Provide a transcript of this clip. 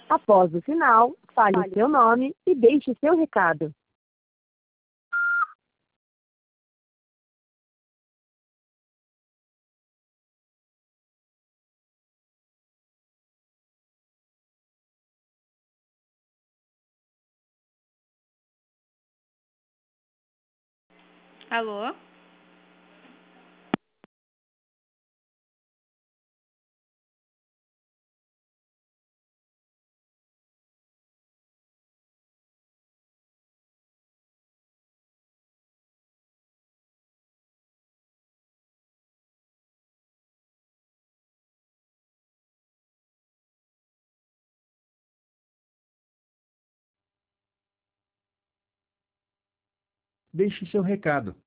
Após o sinal, fale o seu nome e deixe o seu recado. Alô? Deixe seu recado.